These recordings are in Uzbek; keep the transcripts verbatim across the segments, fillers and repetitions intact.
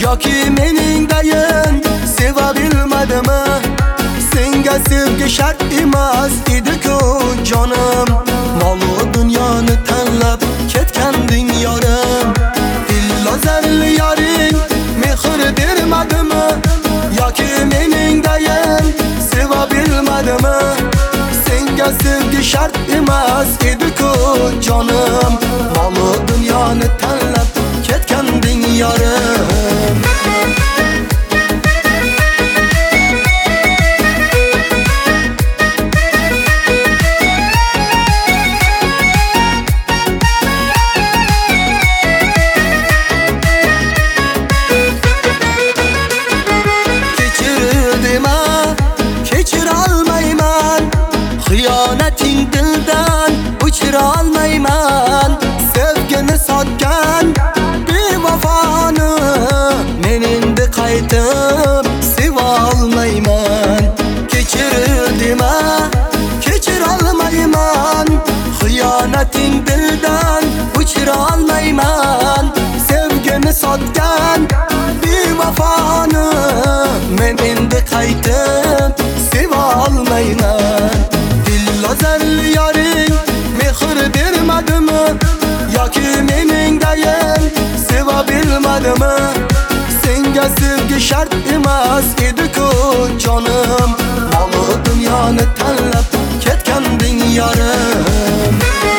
yoki meningdayin seva bilmadimi? Senga sevgi shart emas edi-ku jonim. Mol-u dunyoni tanlab ketganding yorim. Dillozarli yoring mehr bermadimi? Yoki meningdayin seva bilmadimi? Senga sevgi shart emas edi-ku jonim. Mol-u dunyoni tanlab ketganding yorim. Xiyonating dildan o'chira olmayman. Sevgini sotgan bevafoni men endi qaytib seva olmayman. Kechir dema, kechira olmayman. Xiyonating dildan o'chira olmayman. Sevgini sotgan bevafoni men endi qaytib seva olmayman. Dillozarli yoring mehr bermadimi? Yoki meningdayin seva bilmadimi? Senga sevgi shart emas edi-ku jonim. Mol-u dunyoni tanlab ketganding yorim.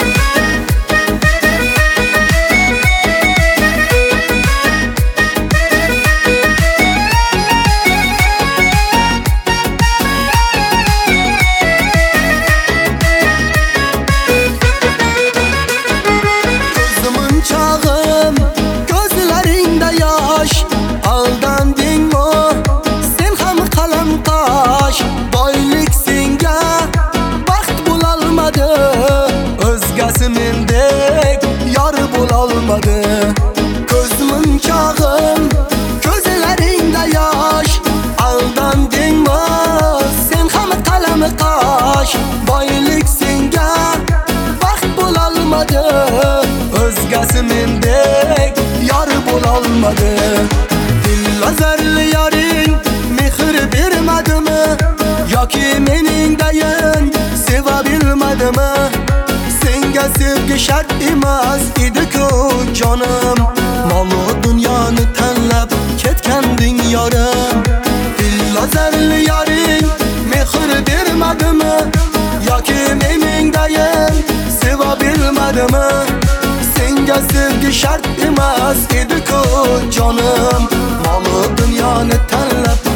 Chog'im ko'zlaringda yosh, aldandingmi? Sen ham qalam tosh. Boylik senga baxt bo'lolmadi, o'zgasi mendek yor bo'lolmadi. Ko'zim chog'im ko'zlaringda yosh, aldandingmi? Sen ham qalam tosh. Boylik senga baxt bo'lolmadi, o'zgasi mendek yor bo'lolmadi. Dillozarli yoring mehr bermadimi? Yoki meningdayin seva bilmadimi? Senga sevgi shart emas edi-ku jonim. Mol-u dunyoni tanlab ketganding yorim. Dillozarli yoring mehr bermadimi? Yoki meningdayin seva bilmadimi? Senga sevgi shart emas edi-ku jonim. Mol-u dunyoni tanlab